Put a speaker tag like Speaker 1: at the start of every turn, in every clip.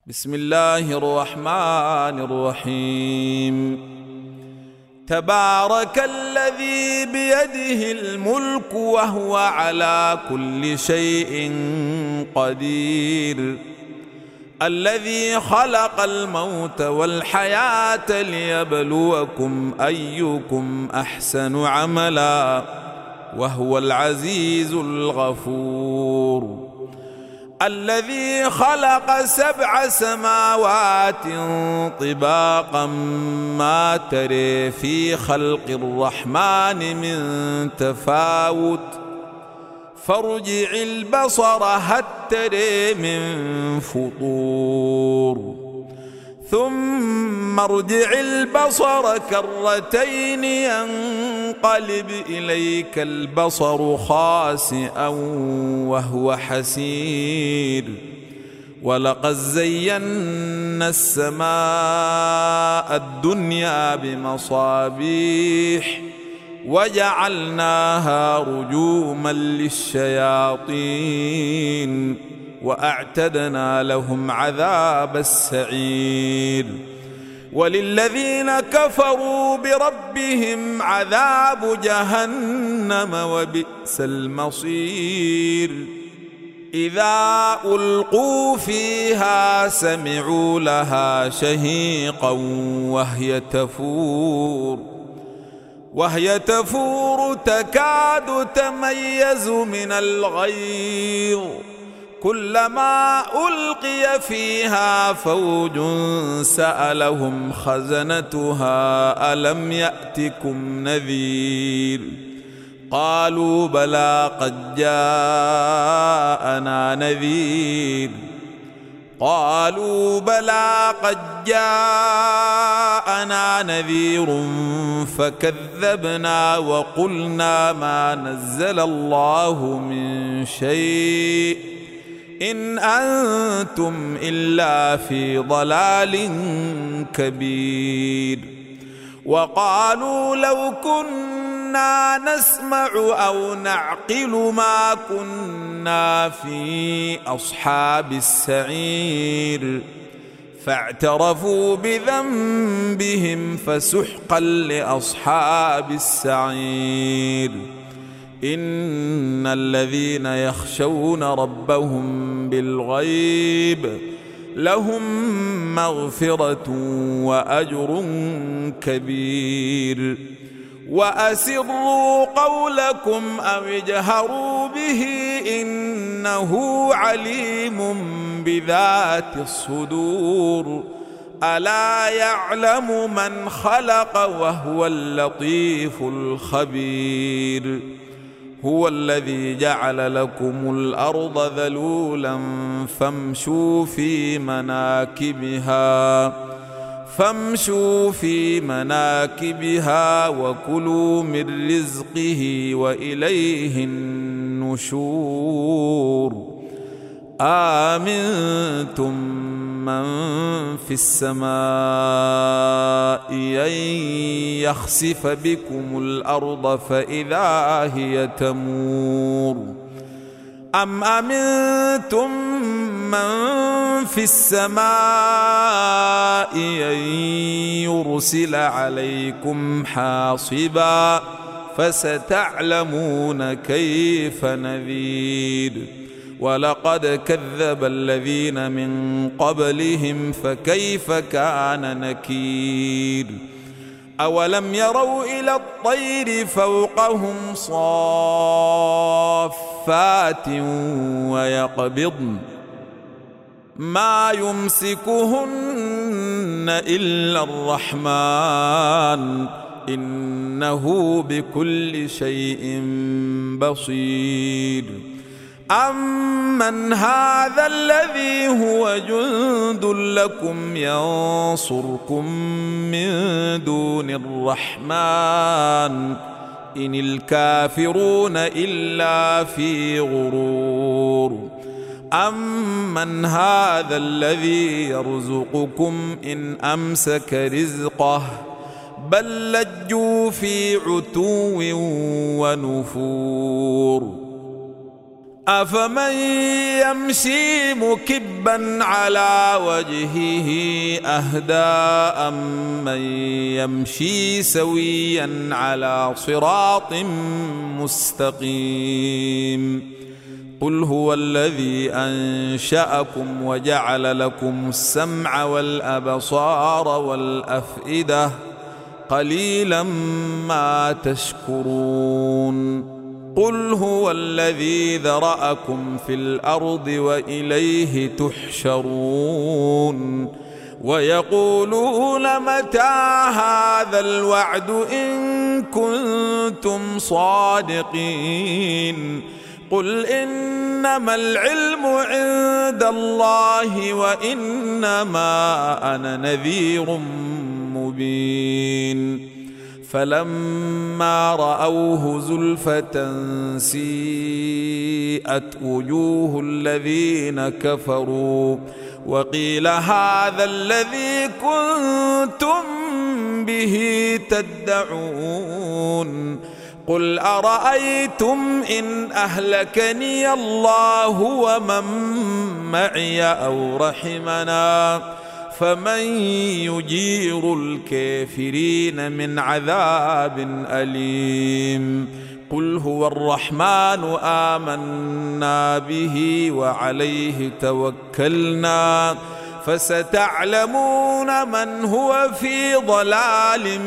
Speaker 1: بسم الله الرحمن الرحيم. تبارك الذي بيده الملك وهو على كل شيء قدير، الذي خلق الموت والحياة ليبلوكم أيكم أحسن عملا وهو العزيز الغفور، الذي خلق 7 سماوات طباقا ما تري في خلق الرحمن من تفاوت، فارجع البصر هل تري من فطور، ثم ارجع البصر كرتين ينقلب إليك البصر خاسئا وهو حسير، ولقد زينا السماء الدنيا بمصابيح وجعلناها رجوما للشياطين وأعتدنا لهم عذاب السعير، وللذين كفروا بربهم عذاب جهنم وبئس المصير. إذا ألقوا فيها سمعوا لها شهيقا وهي تفور تكاد تميز من الغيظ، كلما ألقي فيها فوج سألهم خزنتها ألم يأتكم نذير، قالوا بلى قد جاءنا نذير فكذبنا وقلنا ما نزل الله من شيء إن أنتم إلا في ضلال كبير. وقالوا لو كنا نسمع أو نعقل ما كنا في أصحاب السعير، فاعترفوا بذنبهم فسحقا لأصحاب السعير. إن الذين يخشون ربهم بالغيب لهم مغفرة وأجر كبير. وأسروا قولكم أو اجهروا به إنه عليم بذات الصدور، ألا يعلم من خلق وهو اللطيف الخبير. هو الذي جعل لكم الأرض ذلولا فامشوا في مناكبها وكلوا من رزقه وإليه النشور. آمنتم من في السماء أن يخسف بكم الأرض فإذا هي تمور، أم أمنتم من في السماء أن يرسل عليكم حاصبا فستعلمون كيف نذير. ولقد كذب الذين من قبلهم فكيف كان نكير. أولم يروا إلى الطير فوقهم صافات ويقبضن ما يمسكهن إلا الرحمن إنه بكل شيء بصير. أمن هذا الذي هو جند لكم ينصركم من دون الرحمن إن الكافرون إلا في غرور. أمن هذا الذي يرزقكم إن أمسك رزقه بل لجوا في عتو ونفور. أفمن يمشي مكبا على وجهه أهدى أمن يمشي سويا على صراط مستقيم قل هو الذي أنشأكم وجعل لكم السمع والأبصار والأفئدة قليلا ما تشكرون قل هو الذي ذرأكم في الأرض وإليه تحشرون ويقولون متى هذا الوعد إن كنتم صادقين قل إنما العلم عند الله وإنما أنا نذير مبين فلما رأوه زلفة سيئت وجوه الذين كفروا وقيل هذا الذي كنتم به تدعون قل أرأيتم إن أهلكني الله ومن معي أو رحمنا فمن يجير الكافرين من عذاب أليم قل هو الرحمن آمنا به وعليه توكلنا فستعلمون من هو في ضلال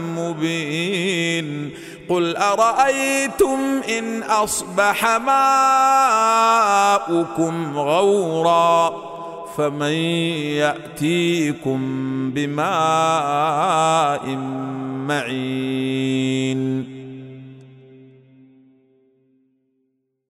Speaker 1: مبين قل أرأيتم إن أصبح ماؤكم غورا فمن يأتيكم بماء معين